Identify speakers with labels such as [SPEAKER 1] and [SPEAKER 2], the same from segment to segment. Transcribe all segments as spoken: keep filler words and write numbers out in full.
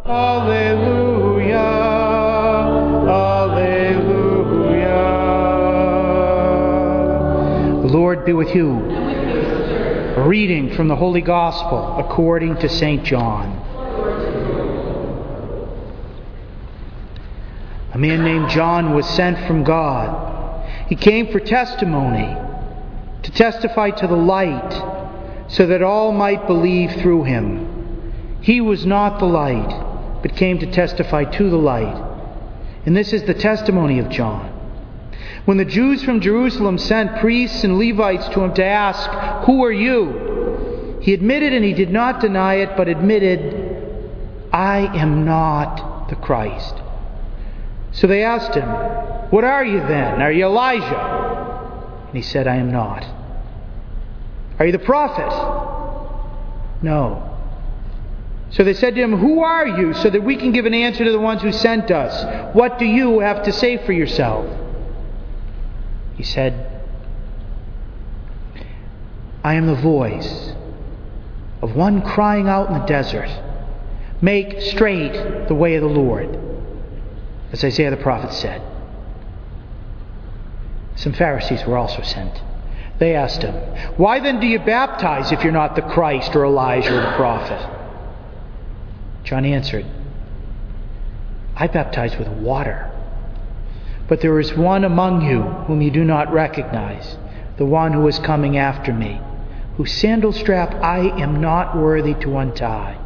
[SPEAKER 1] Alleluia, Alleluia. The Lord be with you. A reading from the Holy Gospel according to Saint John. A man named John was sent from God. He came for testimony, to testify to the light, so that all might believe through him. He was not the light, but came to testify to the light. And this is the testimony of John. When the Jews from Jerusalem sent priests and Levites to him to ask, "Who are you?" he admitted, and he did not deny it, but admitted, "I am not the Christ." So they asked him, "What are you then? Are you Elijah?" And he said, "I am not." "Are you the prophet?" "No." So they said to him, "Who are you, so that we can give an answer to the ones who sent us? What do you have to say for yourself?" He said, "I am the voice of one crying out in the desert, 'Make straight the way of the Lord,' as Isaiah the prophet said." Some Pharisees were also sent. They asked him, "Why then do you baptize if you're not the Christ or Elijah or the prophet?" John answered, "I baptize with water. But there is one among you whom you do not recognize, the one who is coming after me, whose sandal strap I am not worthy to untie."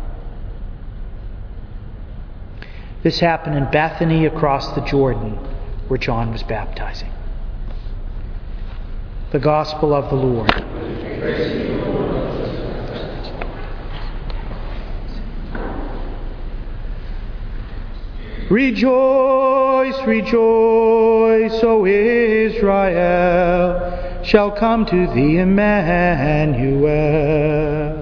[SPEAKER 1] This happened in Bethany across the Jordan, where John was baptizing. The Gospel of the Lord. Rejoice, rejoice, O Israel, shall come to thee Emmanuel.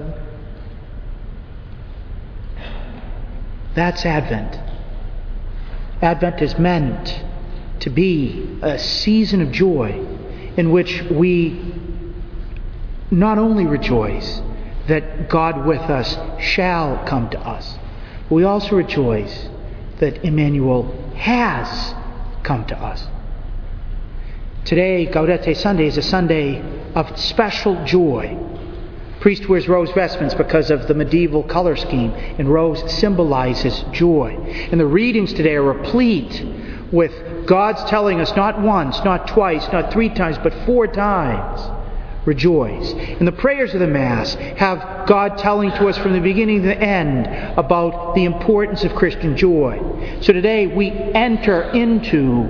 [SPEAKER 1] That's Advent. Advent is meant to be a season of joy in which we not only rejoice that God with us shall come to us, but we also rejoice that Emmanuel has come to us. Today, Gaudete Sunday, is a Sunday of special joy. Priest wears rose vestments because of the medieval color scheme, and rose symbolizes joy. And the readings today are replete with God's telling us not once, not twice, not three times, but four times, rejoice. And the prayers of the Mass have God telling to us from the beginning to the end about the importance of Christian joy. So today we enter into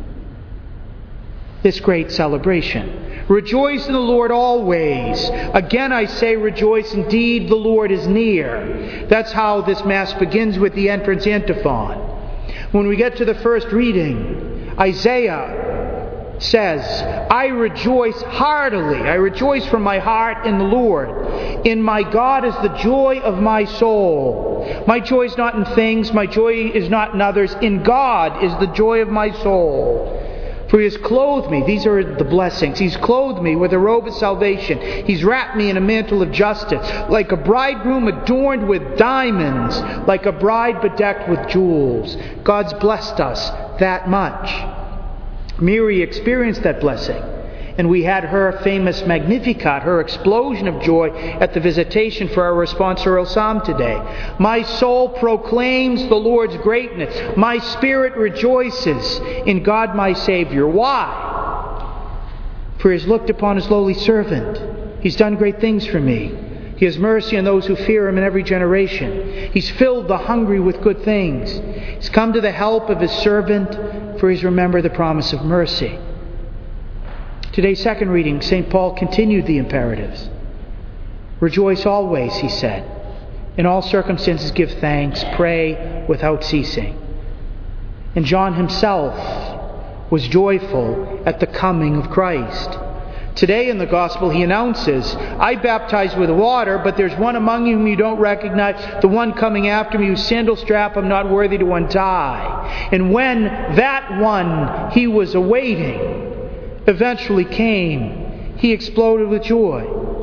[SPEAKER 1] this great celebration. Rejoice in the Lord always. Again I say rejoice. Indeed, the Lord is near. That's how this Mass begins with the entrance antiphon. When we get to the first reading, Isaiah says, "I rejoice heartily. I rejoice from my heart in the Lord. In my God is the joy of my soul." My joy is not in things. My joy is not in others. In God is the joy of my soul. For He has clothed me. These are the blessings. He's clothed me with a robe of salvation. He's wrapped me in a mantle of justice. Like a bridegroom adorned with diamonds. Like a bride bedecked with jewels. God's blessed us that much. Mary experienced that blessing. And we had her famous Magnificat, her explosion of joy at the visitation for our responsorial psalm today. My soul proclaims the Lord's greatness. My spirit rejoices in God my Savior. Why? For He has looked upon His lowly servant. He's done great things for me. He has mercy on those who fear Him in every generation. He's filled the hungry with good things. He's come to the help of His servant, for He's remembered the promise of mercy. Today's second reading, Saint Paul continued the imperatives. Rejoice always, he said. In all circumstances give thanks, pray without ceasing. And John himself was joyful at the coming of Christ. Today in the Gospel he announces, "I baptize with water, but there's one among you whom you don't recognize, the one coming after me, whose sandal strap I'm not worthy to untie." And when that one he was awaiting eventually came, he exploded with joy.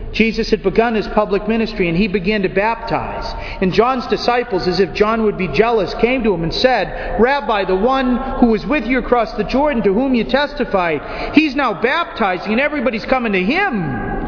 [SPEAKER 1] Jesus had begun his public ministry and he began to baptize. And John's disciples, as if John would be jealous, came to him and said, "Rabbi, the one who was with you across the Jordan, to whom you testified, he's now baptizing and everybody's coming to him."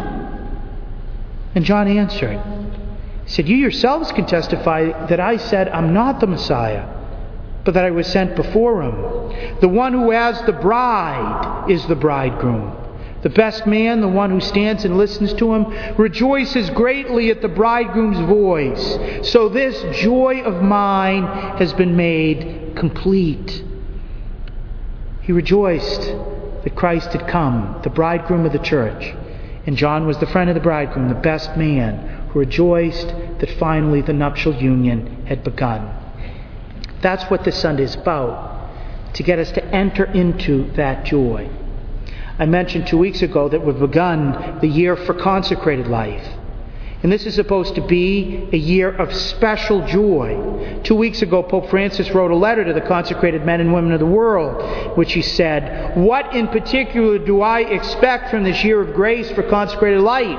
[SPEAKER 1] And John answered, he said, "You yourselves can testify that I said I'm not the Messiah, but that I was sent before him. The one who has the bride is the bridegroom. The best man, the one who stands and listens to him, rejoices greatly at the bridegroom's voice. So this joy of mine has been made complete." He rejoiced that Christ had come, the bridegroom of the church. And John was the friend of the bridegroom, the best man, who rejoiced that finally the nuptial union had begun. That's what this Sunday is about, to get us to enter into that joy. I mentioned two weeks ago that we've begun the year for consecrated life. And this is supposed to be a year of special joy. Two weeks ago, Pope Francis wrote a letter to the consecrated men and women of the world, which he said, "What in particular do I expect from this year of grace for consecrated life?"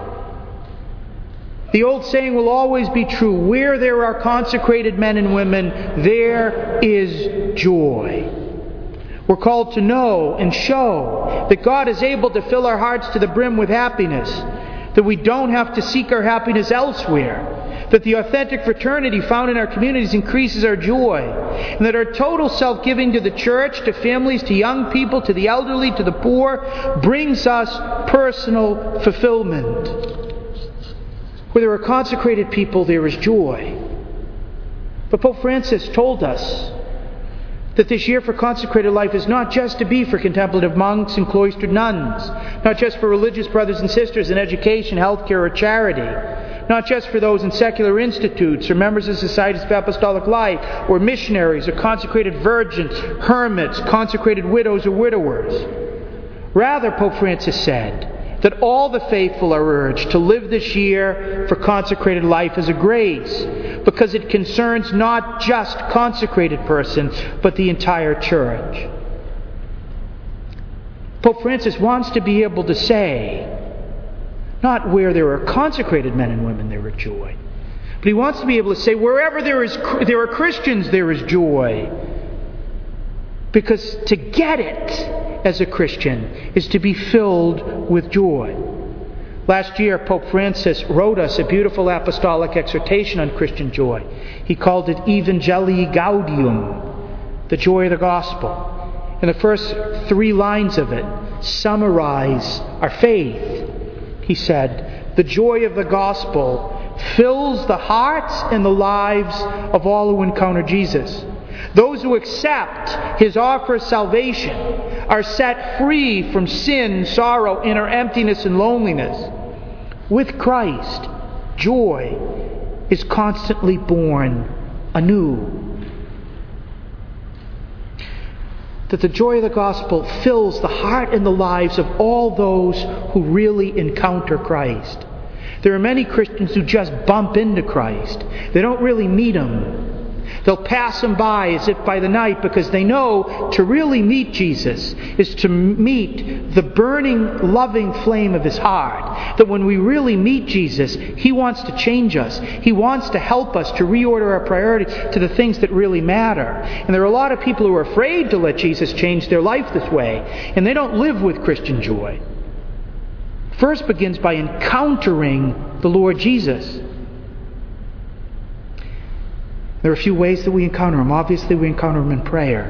[SPEAKER 1] The old saying will always be true: where there are consecrated men and women, there is joy. We're called to know and show that God is able to fill our hearts to the brim with happiness, that we don't have to seek our happiness elsewhere, that the authentic fraternity found in our communities increases our joy, and that our total self-giving to the church, to families, to young people, to the elderly, to the poor, brings us personal fulfillment. Where there are consecrated people, there is joy. But Pope Francis told us that this year for consecrated life is not just to be for contemplative monks and cloistered nuns, not just for religious brothers and sisters in education, healthcare, or charity, not just for those in secular institutes or members of societies of apostolic life, or missionaries, or consecrated virgins, hermits, consecrated widows or widowers. Rather, Pope Francis said that all the faithful are urged to live this year for consecrated life as a grace, because it concerns not just consecrated persons, but the entire church. Pope Francis wants to be able to say, not where there are consecrated men and women there is joy, but he wants to be able to say, wherever there is there are Christians, there is joy. Because to get it as a Christian is to be filled with joy. Last year, Pope Francis wrote us a beautiful apostolic exhortation on Christian joy. He called it Evangelii Gaudium, the joy of the gospel. And the first three lines of it summarize our faith. He said, "The joy of the gospel fills the hearts and the lives of all who encounter Jesus. Those who accept his offer of salvation are set free from sin, sorrow, inner emptiness, and loneliness. With Christ, joy is constantly born anew." That the joy of the gospel fills the heart and the lives of all those who really encounter Christ. There are many Christians who just bump into Christ. They don't really meet him. They'll pass him by as if by the night, because they know to really meet Jesus is to meet the burning, loving flame of his heart. That when we really meet Jesus, he wants to change us. He wants to help us to reorder our priorities to the things that really matter. And there are a lot of people who are afraid to let Jesus change their life this way, and they don't live with Christian joy. First begins by encountering the Lord Jesus. There are a few ways that we encounter him. Obviously, we encounter him in prayer.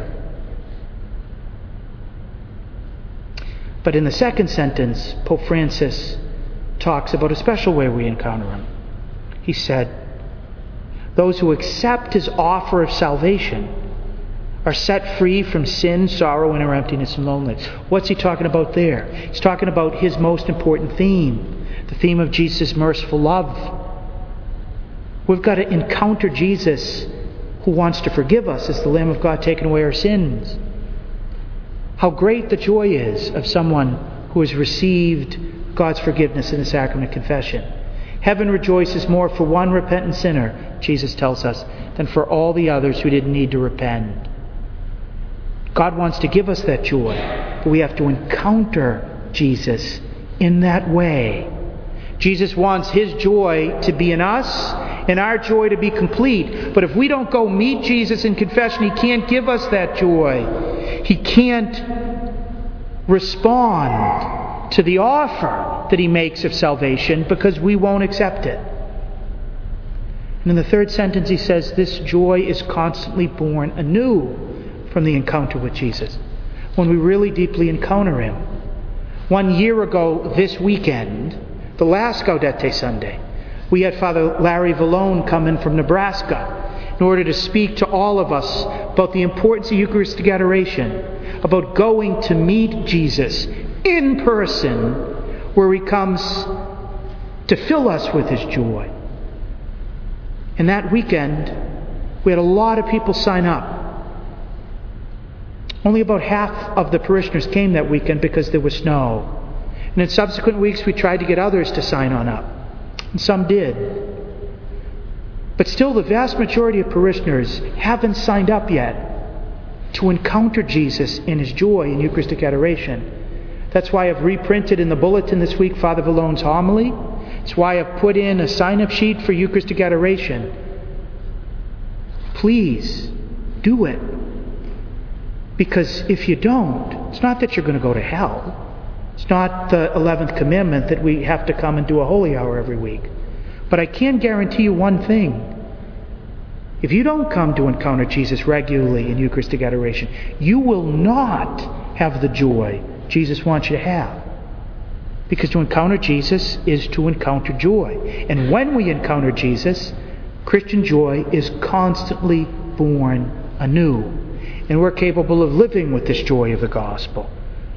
[SPEAKER 1] But in the second sentence, Pope Francis talks about a special way we encounter him. He said, "Those who accept his offer of salvation are set free from sin, sorrow, inner emptiness, and loneliness." What's he talking about there? He's talking about his most important theme, the theme of Jesus' merciful love. We've got to encounter Jesus, who wants to forgive us as the Lamb of God taking away our sins. How great the joy is of someone who has received God's forgiveness in the sacrament of confession. Heaven rejoices more for one repentant sinner, Jesus tells us, than for all the others who didn't need to repent. God wants to give us that joy, but we have to encounter Jesus in that way. Jesus wants His joy to be in us and our joy to be complete. But if we don't go meet Jesus in confession, He can't give us that joy. He can't respond to the offer that He makes of salvation because we won't accept it. And in the third sentence He says this joy is constantly born anew from the encounter with Jesus, when we really deeply encounter Him. One year ago this weekend, the last Gaudete Sunday, we had Father Larry Vallone come in from Nebraska in order to speak to all of us about the importance of Eucharistic adoration, about going to meet Jesus in person where He comes to fill us with His joy. And that weekend, we had a lot of people sign up. Only about half of the parishioners came that weekend because there was snow. And in subsequent weeks, we tried to get others to sign on up. And some did. But still, the vast majority of parishioners haven't signed up yet to encounter Jesus in His joy in Eucharistic adoration. That's why I've reprinted in the bulletin this week Father Vallone's homily. It's why I've put in a sign-up sheet for Eucharistic adoration. Please, do it. Because if you don't, it's not that you're going to go to hell. It's not the eleventh commandment that we have to come and do a holy hour every week. But I can guarantee you one thing. If you don't come to encounter Jesus regularly in Eucharistic adoration, you will not have the joy Jesus wants you to have. Because to encounter Jesus is to encounter joy. And when we encounter Jesus, Christian joy is constantly born anew. And we're capable of living with this joy of the gospel.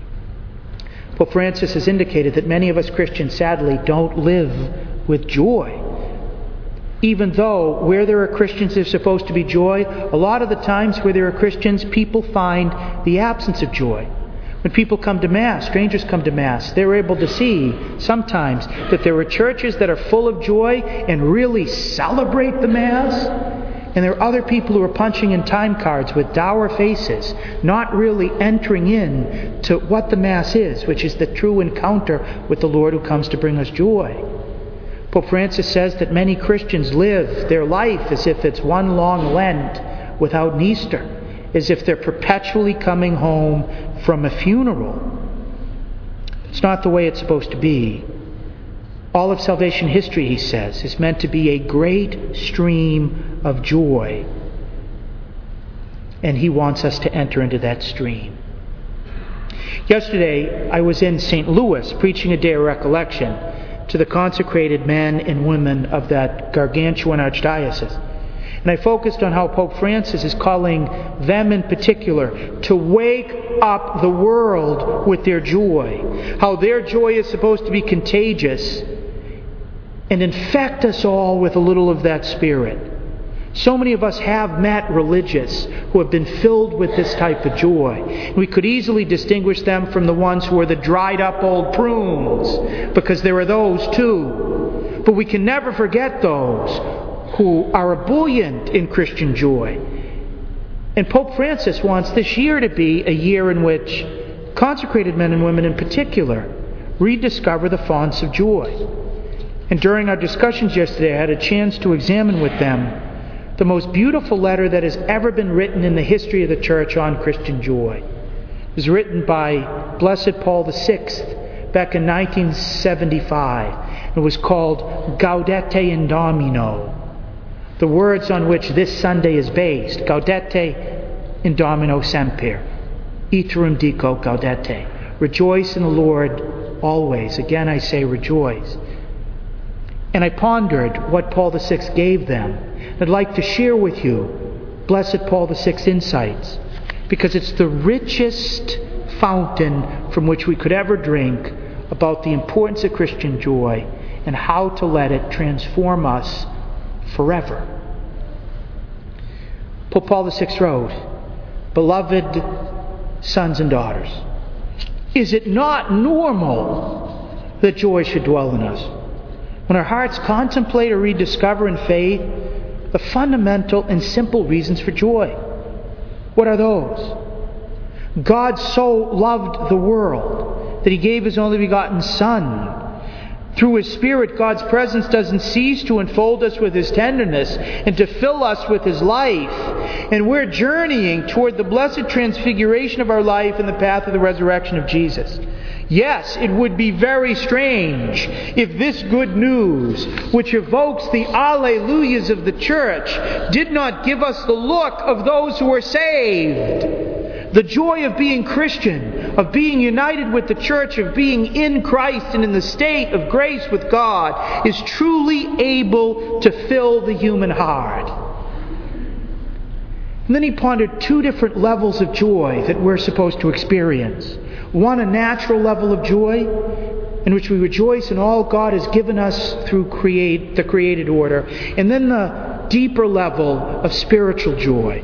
[SPEAKER 1] Pope Francis has indicated that many of us Christians, sadly, don't live with joy. Even though where there are Christians there's supposed to be joy, a lot of the times where there are Christians, people find the absence of joy. When people come to Mass, strangers come to Mass, they're able to see sometimes that there are churches that are full of joy and really celebrate the Mass. And there are other people who are punching in time cards with dour faces, not really entering in to what the Mass is, which is the true encounter with the Lord who comes to bring us joy. Pope Francis says that many Christians live their life as if it's one long Lent without an Easter, as if they're perpetually coming home from a funeral. It's not the way it's supposed to be. All of salvation history, he says, is meant to be a great stream of joy. And He wants us to enter into that stream. Yesterday, I was in Saint Louis preaching a day of recollection to the consecrated men and women of that gargantuan archdiocese. And I focused on how Pope Francis is calling them in particular to wake up the world with their joy. How their joy is supposed to be contagious and infect us all with a little of that spirit. So many of us have met religious who have been filled with this type of joy. We could easily distinguish them from the ones who are the dried up old prunes, because there are those too. But we can never forget those who are ebullient in Christian joy. And Pope Francis wants this year to be a year in which consecrated men and women in particular rediscover the fonts of joy. And during our discussions yesterday, I had a chance to examine with them the most beautiful letter that has ever been written in the history of the Church on Christian joy. It was written by Blessed Paul the Sixth back in nineteen seventy-five. It was called Gaudete in Domino. The words on which this Sunday is based, Gaudete in Domino Semper, Iterum dico Gaudete. Rejoice in the Lord always. Again I say rejoice. And I pondered what Paul the Sixth gave them. I'd like to share with you Blessed Paul the Sixth's insights, because it's the richest fountain from which we could ever drink about the importance of Christian joy and how to let it transform us forever. Pope Paul the Sixth wrote, "Beloved sons and daughters, is it not normal that joy should dwell in us? When our hearts contemplate or rediscover in faith the fundamental and simple reasons for joy. What are those? God so loved the world that He gave His only begotten Son, Through His Spirit, God's presence doesn't cease to enfold us with His tenderness and to fill us with His life. And we're journeying toward the blessed transfiguration of our life in the path of the resurrection of Jesus. Yes, it would be very strange if this good news, which evokes the Alleluias of the church, did not give us the look of those who are saved. The joy of being Christian, of being united with the church, of being in Christ and in the state of grace with God, is truly able to fill the human heart. And then he pondered two different levels of joy that we're supposed to experience. One, a natural level of joy, in which we rejoice in all God has given us through create, the created order. And then the deeper level of spiritual joy.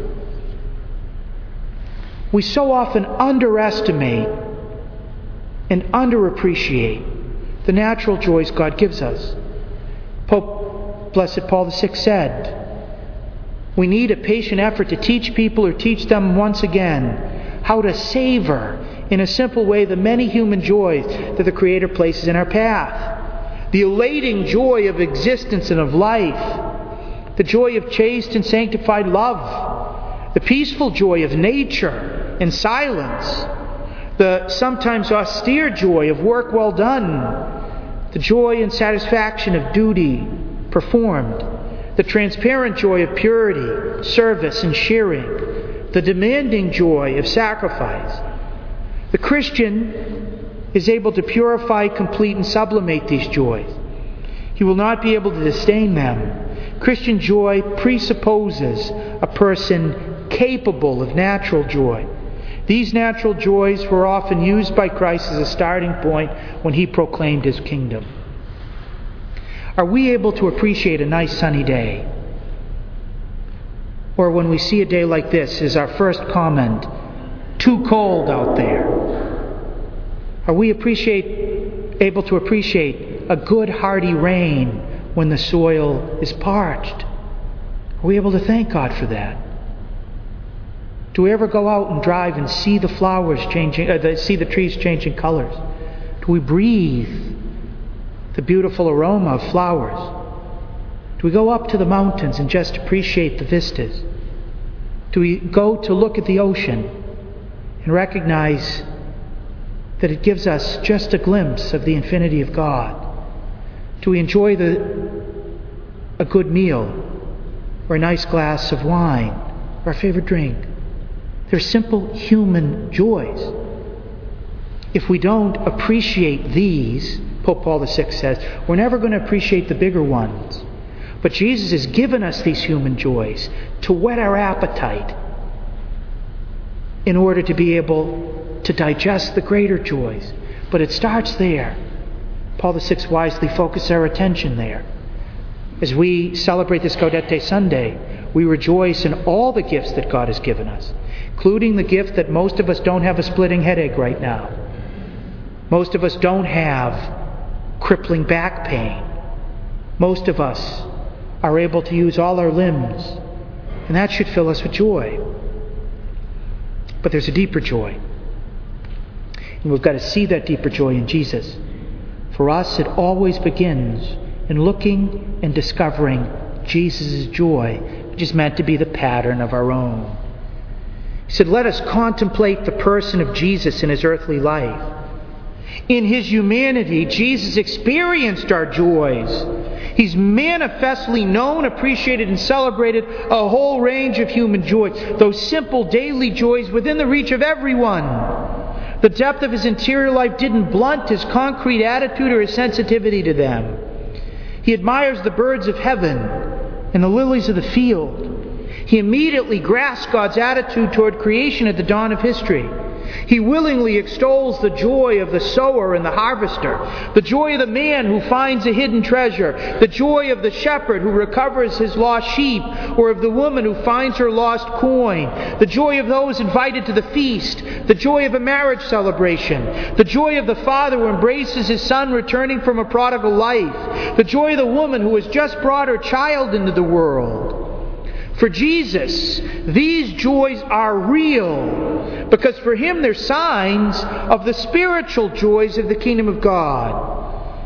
[SPEAKER 1] We so often underestimate and underappreciate the natural joys God gives us. Pope Blessed Paul the Sixth said, we need a patient effort to teach people or teach them once again how to savor in a simple way the many human joys that the Creator places in our path. The elating joy of existence and of life, the joy of chaste and sanctified love, the peaceful joy of nature and silence, the sometimes austere joy of work well done, the joy and satisfaction of duty performed, the transparent joy of purity, service, and sharing, the demanding joy of sacrifice. The Christian is able to purify, complete, and sublimate these joys. He will not be able to disdain them. Christian joy presupposes a person capable of natural joy. These natural joys were often used by Christ as a starting point when He proclaimed His kingdom. Are we able to appreciate a nice sunny day? Or when we see a day like this, is our first comment, too cold out there? Are we appreciate, able to appreciate a good hearty rain when the soil is parched? Are we able to thank God for that? Do we ever go out and drive and see the flowers changing, uh, see the trees changing colors? Do we breathe the beautiful aroma of flowers? Do we go up to the mountains and just appreciate the vistas? Do we go to look at the ocean and recognize that it gives us just a glimpse of the infinity of God? Do we enjoy the, a good meal or a nice glass of wine or our favorite drink? They're simple human joys. If we don't appreciate these, Pope Paul the Sixth says, we're never going to appreciate the bigger ones. But Jesus has given us these human joys to whet our appetite in order to be able to digest the greater joys. But it starts there. Paul the Sixth wisely focused our attention there. As we celebrate this Gaudete Sunday, we rejoice in all the gifts that God has given us, including the gift that most of us don't have a splitting headache right now. Most of us don't have crippling back pain. Most of us are able to use all our limbs, and that should fill us with joy. But there's a deeper joy, and we've got to see that deeper joy in Jesus. For us, it always begins in looking and discovering Jesus' joy, which is meant to be the pattern of our own. He said, let us contemplate the person of Jesus in His earthly life. In His humanity, Jesus experienced our joys. He's manifestly known, appreciated, and celebrated a whole range of human joys. Those simple daily joys within the reach of everyone. The depth of His interior life didn't blunt His concrete attitude or His sensitivity to them. He admires the birds of heaven and the lilies of the field. He immediately grasps God's attitude toward creation at the dawn of history. He willingly extols the joy of the sower and the harvester, the joy of the man who finds a hidden treasure, the joy of the shepherd who recovers his lost sheep, or of the woman who finds her lost coin, the joy of those invited to the feast, the joy of a marriage celebration, the joy of the father who embraces his son returning from a prodigal life, the joy of the woman who has just brought her child into the world. For Jesus, these joys are real, because for Him they're signs of the spiritual joys of the kingdom of God.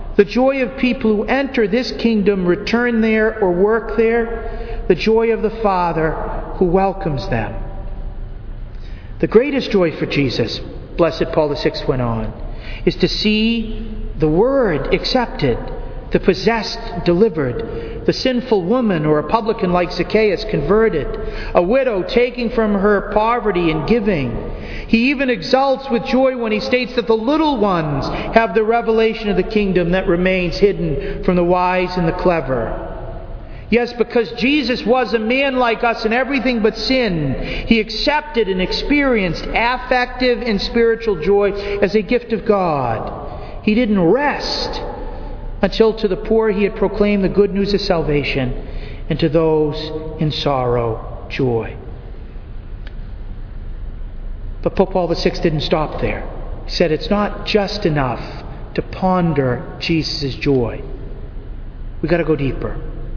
[SPEAKER 1] The joy of people who enter this kingdom, return there, or work there. The joy of the Father who welcomes them. The greatest joy for Jesus, Blessed Paul the Sixth went on, is to see the Word accepted, the possessed delivered, the sinful woman or a publican like Zacchaeus converted, a widow taking from her poverty and giving. He even exults with joy when he states that the little ones have the revelation of the kingdom that remains hidden from the wise and the clever. Yes, because Jesus was a man like us in everything but sin, He accepted and experienced affective and spiritual joy as a gift of God. He didn't rest until to the poor He had proclaimed the good news of salvation, and to those in sorrow, joy. But Pope Paul the Sixth didn't stop there. He said it's not just enough to ponder Jesus' joy. We've got to go deeper.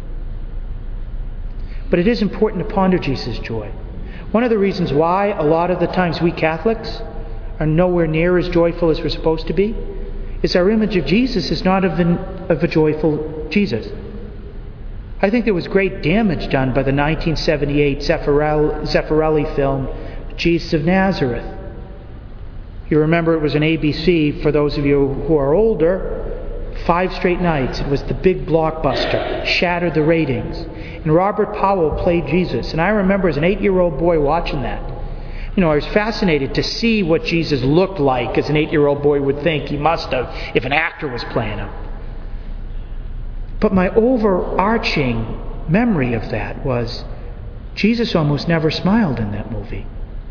[SPEAKER 1] But it is important to ponder Jesus' joy. One of the reasons why a lot of the times we Catholics are nowhere near as joyful as we're supposed to be is our image of Jesus is not of, an, of a joyful Jesus. I think there was great damage done by the nineteen seventy-eight Zeffirelli, Zeffirelli film, Jesus of Nazareth. You remember it was an A B C, for those of you who are older, five straight nights. It was the big blockbuster, shattered the ratings. And Robert Powell played Jesus. And I remember as an eight-year-old boy watching that. You know, I was fascinated to see what Jesus looked like, as an eight-year-old boy would think he must have if an actor was playing him. But my overarching memory of that was Jesus almost never smiled in that movie.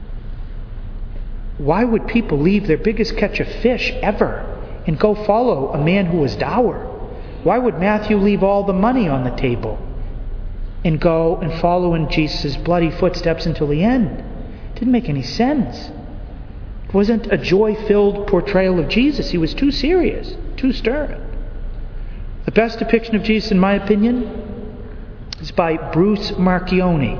[SPEAKER 1] Why would people leave their biggest catch of fish ever and go follow a man who was dour? Why would Matthew leave all the money on the table and go and follow in Jesus' bloody footsteps until the end? It didn't make any sense. It wasn't a joy-filled portrayal of Jesus. He was too serious, too stern. The best depiction of Jesus, in my opinion, is by Bruce Marchioni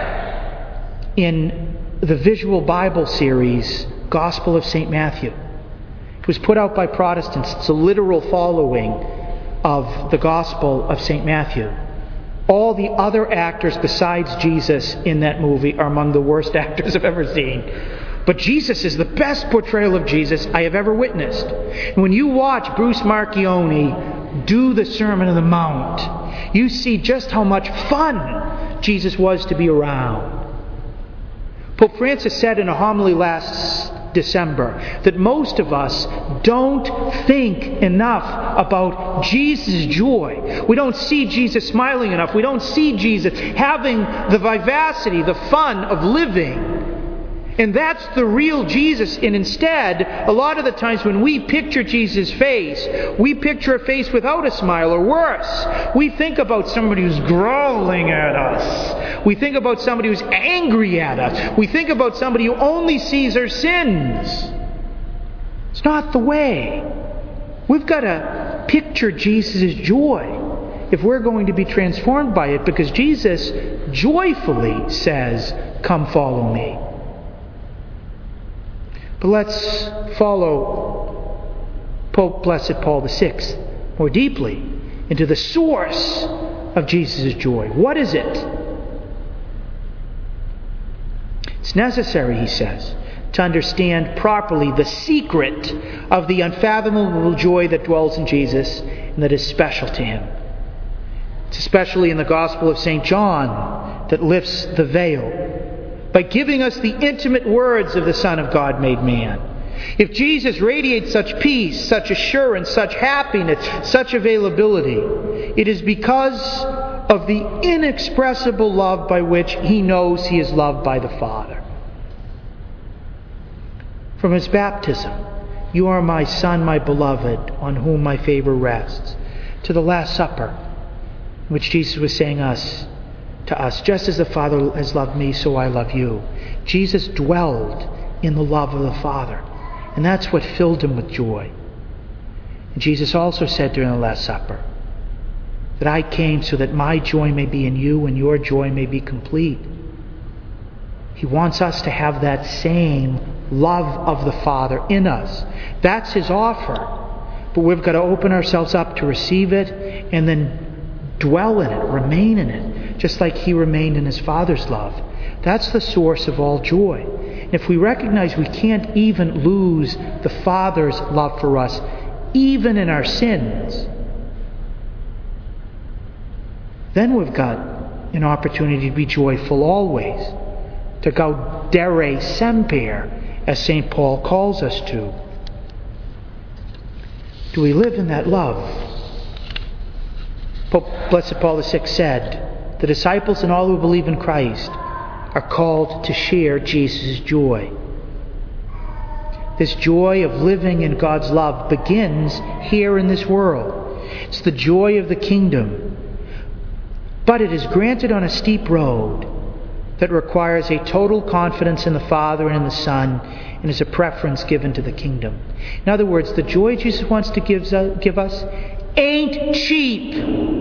[SPEAKER 1] in the Visual Bible series, Gospel of Saint Matthew. It was put out by Protestants. It's a literal following of the Gospel of Saint Matthew. All the other actors besides Jesus in that movie are among the worst actors I've ever seen. But Jesus is the best portrayal of Jesus I have ever witnessed. And when you watch Bruce Marchioni do the Sermon on the Mount, you see just how much fun Jesus was to be around. Pope Francis said in a homily last December that most of us don't think enough about Jesus' joy. We don't see Jesus smiling enough. We don't see Jesus having the vivacity, the fun of living. And that's the real Jesus. And instead, a lot of the times when we picture Jesus' face, we picture a face without a smile, or worse. We think about somebody who's growling at us. We think about somebody who's angry at us. We think about somebody who only sees our sins. It's not the way. We've got to picture Jesus' joy if we're going to be transformed by it, because Jesus joyfully says, "Come follow me." But let's follow Pope Blessed Paul the Sixth more deeply into the source of Jesus' joy. What is it? It's necessary, he says, to understand properly the secret of the unfathomable joy that dwells in Jesus and that is special to Him. It's especially in the Gospel of Saint John that lifts the veil by giving us the intimate words of the Son of God made man. If Jesus radiates such peace, such assurance, such happiness, such availability, it is because of the inexpressible love by which He knows He is loved by the Father. From His baptism, "You are my Son, my beloved, on whom my favor rests," to the Last Supper, in which Jesus was saying us, to us, "Just as the Father has loved me, so I love you." Jesus dwelled in the love of the Father, and that's what filled Him with joy. And Jesus also said during the Last Supper that I came so that my joy may be in you and your joy may be complete. He wants us to have that same love of the Father in us. That's His offer. But we've got to open ourselves up to receive it and then dwell in it, remain in it, just like He remained in His Father's love. That's the source of all joy. And if we recognize we can't even lose the Father's love for us, even in our sins, then we've got an opportunity to be joyful always, to gaudere semper, as Saint Paul calls us to. Do we live in that love? Pope Blessed Paul the Sixth said, the disciples and all who believe in Christ are called to share Jesus' joy. This joy of living in God's love begins here in this world. It's the joy of the kingdom. But it is granted on a steep road that requires a total confidence in the Father and in the Son, and is a preference given to the kingdom. In other words, the joy Jesus wants to give us ain't cheap.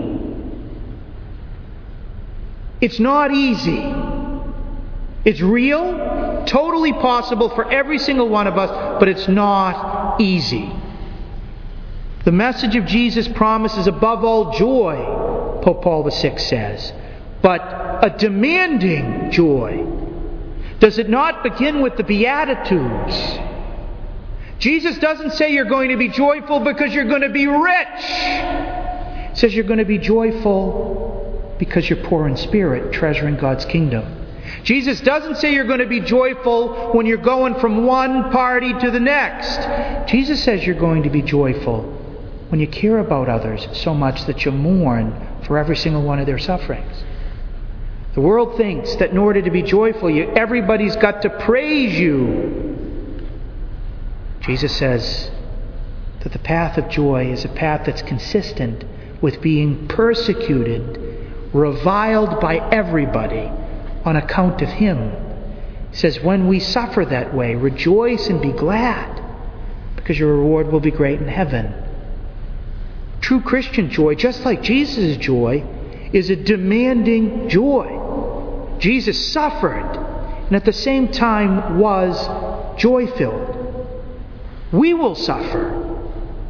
[SPEAKER 1] It's not easy. It's real, totally possible for every single one of us, but it's not easy. The message of Jesus promises above all joy, Pope Paul the Sixth says, but a demanding joy. Does it not begin with the Beatitudes? Jesus doesn't say you're going to be joyful because you're going to be rich. He says you're going to be joyful because you're poor in spirit, treasuring God's kingdom. Jesus doesn't say you're going to be joyful when you're going from one party to the next. Jesus says you're going to be joyful when you care about others so much that you mourn for every single one of their sufferings. The world thinks that in order to be joyful, you, everybody's got to praise you. Jesus says that the path of joy is a path that's consistent with being persecuted, reviled by everybody on account of Him. He says, when we suffer that way, rejoice and be glad, because your reward will be great in heaven. True Christian joy, just like Jesus' joy, is a demanding joy. Jesus suffered and at the same time was joy-filled. We will suffer.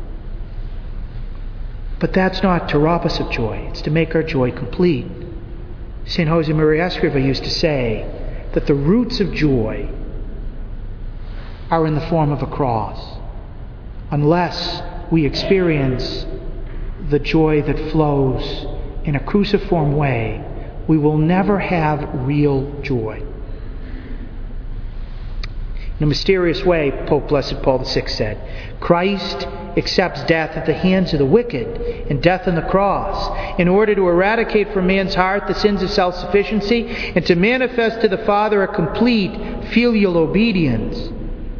[SPEAKER 1] But that's not to rob us of joy. It's to make our joy complete. Saint Jose Maria Escriva used to say that the roots of joy are in the form of a cross. Unless we experience the joy that flows in a cruciform way, we will never have real joy. In a mysterious way, Pope Blessed Paul the Sixth said, Christ accepts death at the hands of the wicked and death on the cross in order to eradicate from man's heart the sins of self-sufficiency and to manifest to the Father a complete filial obedience.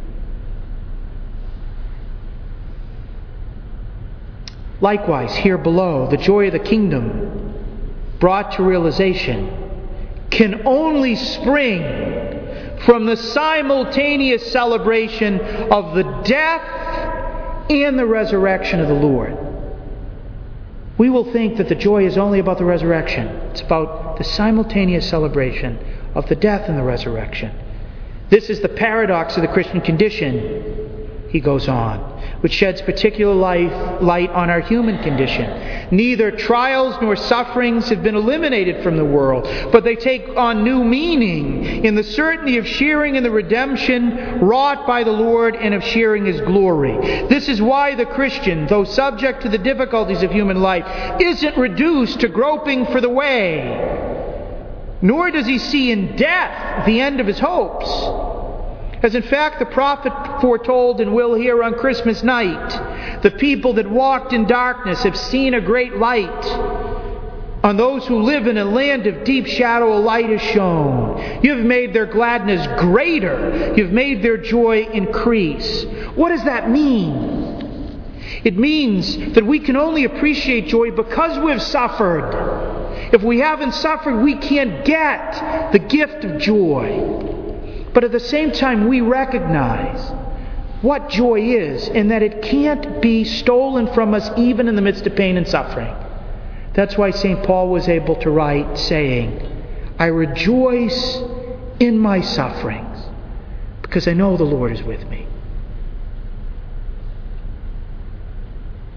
[SPEAKER 1] Likewise, here below, the joy of the kingdom brought to realization can only spring from the simultaneous celebration of the death and the resurrection of the Lord. We will think that the joy is only about the resurrection. It's about the simultaneous celebration of the death and the resurrection. This is the paradox of the Christian condition, he goes on, which sheds particular light, light on our human condition. Neither trials nor sufferings have been eliminated from the world, but they take on new meaning in the certainty of sharing in the redemption wrought by the Lord and of sharing His glory. This is why the Christian, though subject to the difficulties of human life, isn't reduced to groping for the way, nor does he see in death the end of his hopes. As in fact the prophet foretold and will hear on Christmas night, the people that walked in darkness have seen a great light. On those who live in a land of deep shadow, a light is shone. You have made their gladness greater. You've made their joy increase. What does that mean? It means that we can only appreciate joy because we've suffered. If we haven't suffered, we can't get the gift of joy. But at the same time, we recognize what joy is and that it can't be stolen from us even in the midst of pain and suffering. That's why Saint Paul was able to write saying, I rejoice in my sufferings because I know the Lord is with me.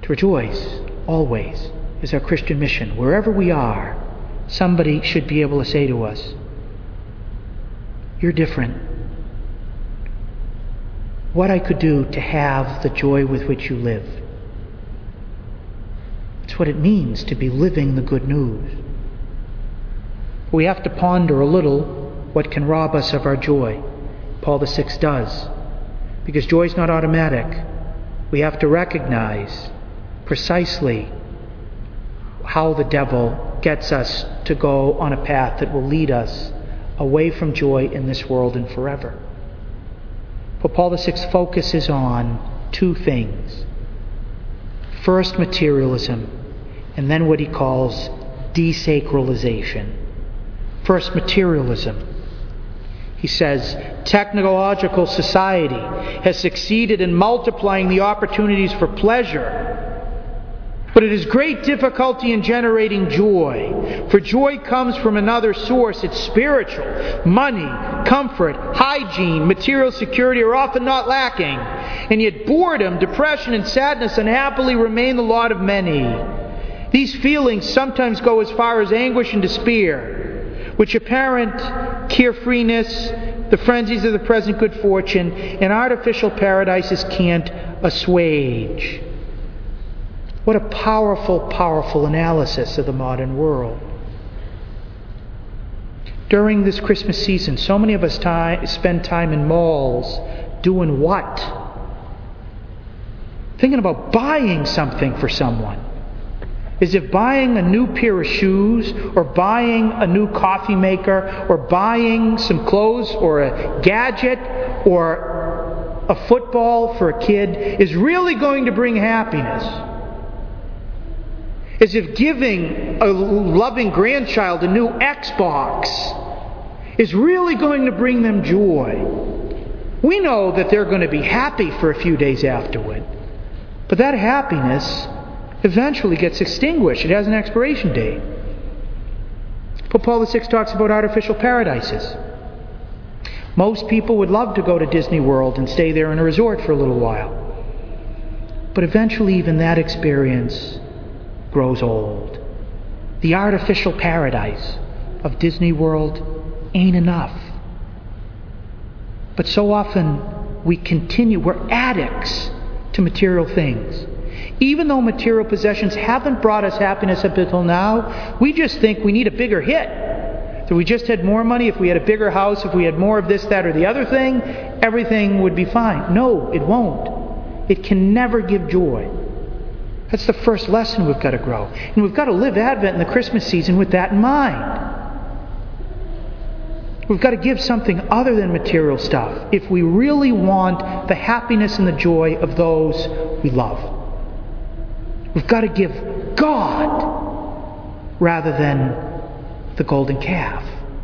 [SPEAKER 1] To rejoice always is our Christian mission. Wherever we are, somebody should be able to say to us, "You're different. What I could do to have the joy with which you live." It's what it means to be living the good news. We have to ponder a little what can rob us of our joy. Paul the Sixth does. Because joy is not automatic. We have to recognize precisely how the devil gets us to go on a path that will lead us away from joy in this world and forever. But Paul the Sixth focuses on two things. First, materialism, and then what he calls desacralization. First, materialism. He says, technological society has succeeded in multiplying the opportunities for pleasure, but it has great difficulty in generating joy. For joy comes from another source. It's spiritual. Money, comfort, hygiene, material security are often not lacking. And yet boredom, depression, and sadness unhappily remain the lot of many. These feelings sometimes go as far as anguish and despair, which apparent carefreeness, the frenzies of the present good fortune, and artificial paradises can't assuage. What a powerful, powerful analysis of the modern world. During this Christmas season, so many of us time, spend time in malls doing what? Thinking about buying something for someone. As if buying a new pair of shoes, or buying a new coffee maker, or buying some clothes, or a gadget, or a football for a kid is really going to bring happiness. As if giving a loving grandchild a new Xbox is really going to bring them joy. We know that they're going to be happy for a few days afterward, but that happiness eventually gets extinguished. It has an expiration date. But Paul the Sixth talks about artificial paradises. Most people would love to go to Disney World and stay there in a resort for a little while. But eventually even that experience grows old. The artificial paradise of Disney World ain't enough. But so often we continue, we're addicts to material things. Even though material possessions haven't brought us happiness up until now, we just think we need a bigger hit. If we just had more money, if we had a bigger house, if we had more of this, that, or the other thing, everything would be fine. No, it won't. It can never give joy. That's the first lesson we've got to grow. And we've got to live Advent and the Christmas season with that in mind. We've got to give something other than material stuff if we really want the happiness and the joy of those we love. We've got to give God rather than the golden calf.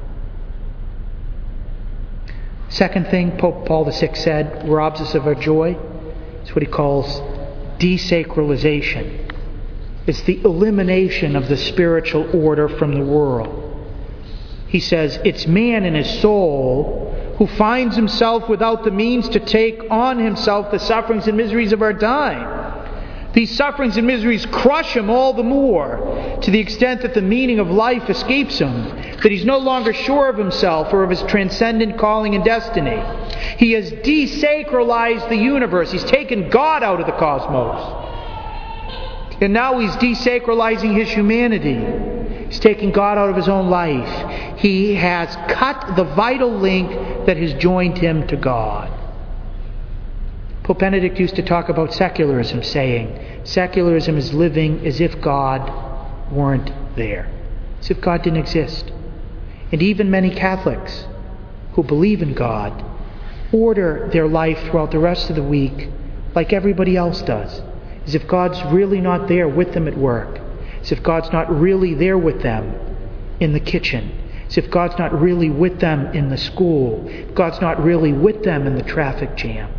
[SPEAKER 1] Second thing Pope Paul the Sixth said robs us of our joy. It's what he calls desacralization. It's the elimination of the spiritual order from the world. He says, it's man in his soul who finds himself without the means to take on himself the sufferings and miseries of our time. These sufferings and miseries crush him all the more, to the extent that the meaning of life escapes him, that he's no longer sure of himself or of his transcendent calling and destiny. He has desacralized the universe. He's taken God out of the cosmos. And now he's desacralizing his humanity. He's taking God out of his own life. He has cut the vital link that has joined him to God. Pope Benedict used to talk about secularism, saying, secularism is living as if God weren't there, as if God didn't exist. And even many Catholics who believe in God order their life throughout the rest of the week like everybody else does, as if God's really not there with them at work, as if God's not really there with them in the kitchen, as if God's not really with them in the school, God's not really with them in the traffic jam.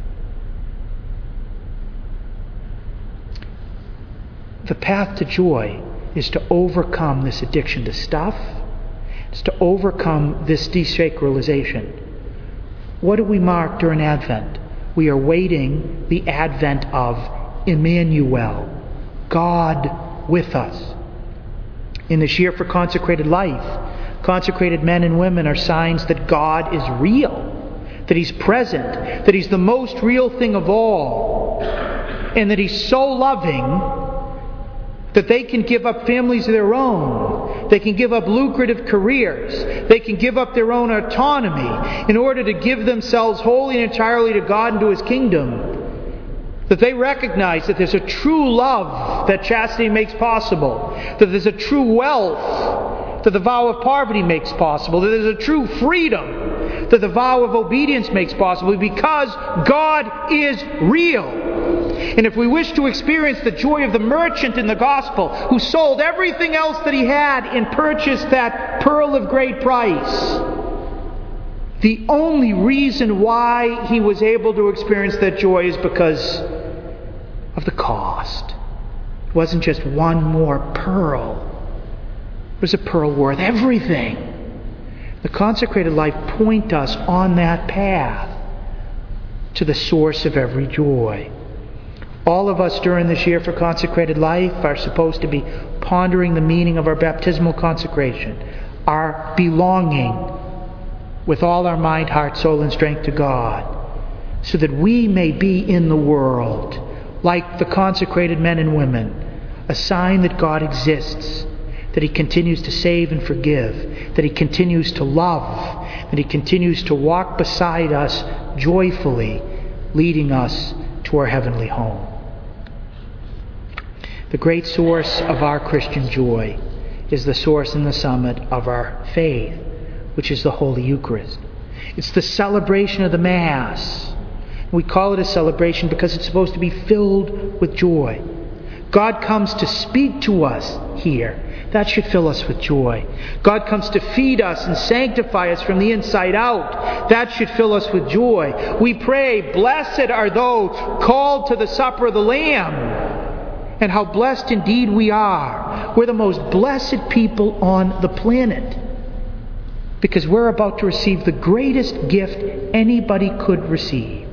[SPEAKER 1] The path to joy is to overcome this addiction to stuff. It's to overcome this desacralization. What do we mark during Advent? We are waiting the advent of Emmanuel, God with us. In this year for consecrated life, consecrated men and women are signs that God is real, that He's present, that He's the most real thing of all, and that He's so loving that they can give up families of their own. They can give up lucrative careers. They can give up their own autonomy in order to give themselves wholly and entirely to God and to His kingdom. That they recognize that there's a true love that chastity makes possible. That there's a true wealth that the vow of poverty makes possible. That there's a true freedom that the vow of obedience makes possible, because God is real. And if we wish to experience the joy of the merchant in the gospel, who sold everything else that he had and purchased that pearl of great price, the only reason why he was able to experience that joy is because of the cost. It wasn't just one more pearl. It was a pearl worth everything. The consecrated life point us on that path to the source of every joy. All of us during this year for consecrated life are supposed to be pondering the meaning of our baptismal consecration, our belonging with all our mind, heart, soul, and strength to God, so that we may be in the world, like the consecrated men and women, a sign that God exists, that He continues to save and forgive, that He continues to love, that He continues to walk beside us joyfully, leading us to our heavenly home. The great source of our Christian joy is the source and the summit of our faith, which is the Holy Eucharist. It's the celebration of the Mass. We call it a celebration because it's supposed to be filled with joy. God comes to speak to us here. That should fill us with joy. God comes to feed us and sanctify us from the inside out. That should fill us with joy. We pray, blessed are those called to the supper of the Lamb. And how blessed indeed we are. We're the most blessed people on the planet, because we're about to receive the greatest gift anybody could receive.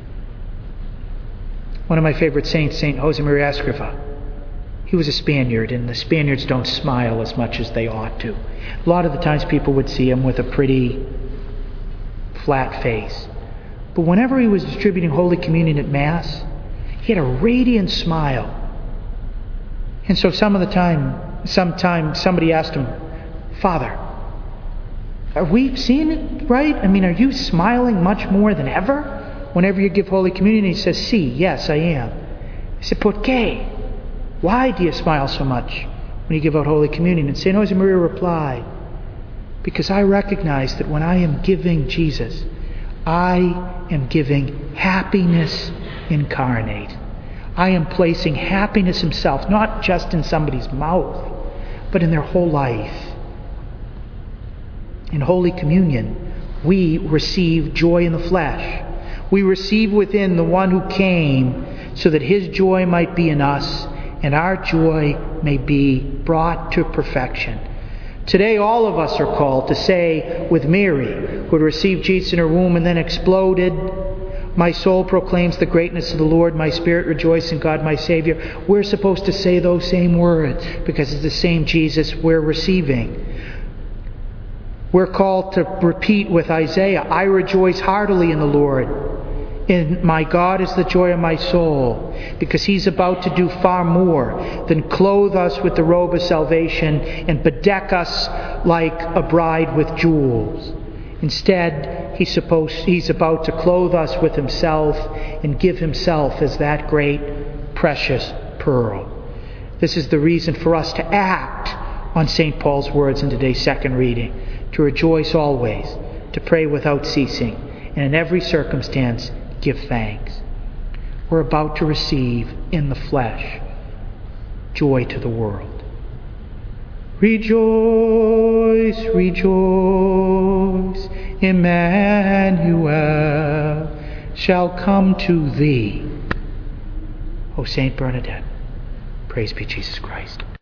[SPEAKER 1] One of my favorite saints, Saint Josemaria Escriva, he was a Spaniard, and the Spaniards don't smile as much as they ought to. A lot of the times people would see him with a pretty flat face. But whenever he was distributing Holy Communion at Mass, he had a radiant smile. And so some of the time, sometime somebody asked him, Father, are we seeing it right? I mean, are you smiling much more than ever whenever you give Holy Communion? And he says, Sí, yes, I am. He said, ¿Por qué? Why do you smile so much when you give out Holy Communion? And Saint Josemaria replied, because I recognize that when I am giving Jesus, I am giving happiness incarnate. I am placing happiness Himself, not just in somebody's mouth, but in their whole life. In Holy Communion, we receive joy in the flesh. We receive within the one who came so that His joy might be in us and our joy may be brought to perfection. Today all of us are called to say with Mary, who had received Jesus in her womb and then exploded, my soul proclaims the greatness of the Lord, my spirit rejoices in God my Savior. We're supposed to say those same words because it's the same Jesus we're receiving. We're called to repeat with Isaiah, I rejoice heartily in the Lord. And my God is the joy of my soul, because He's about to do far more than clothe us with the robe of salvation and bedeck us like a bride with jewels. Instead, he's, supposed, he's about to clothe us with Himself and give Himself as that great, precious pearl. This is the reason for us to act on Saint Paul's words in today's second reading, to rejoice always, to pray without ceasing, and in every circumstance give thanks. We're about to receive in the flesh joy to the world. Rejoice, rejoice, Emmanuel shall come to thee. O Saint Bernadette, praise be Jesus Christ.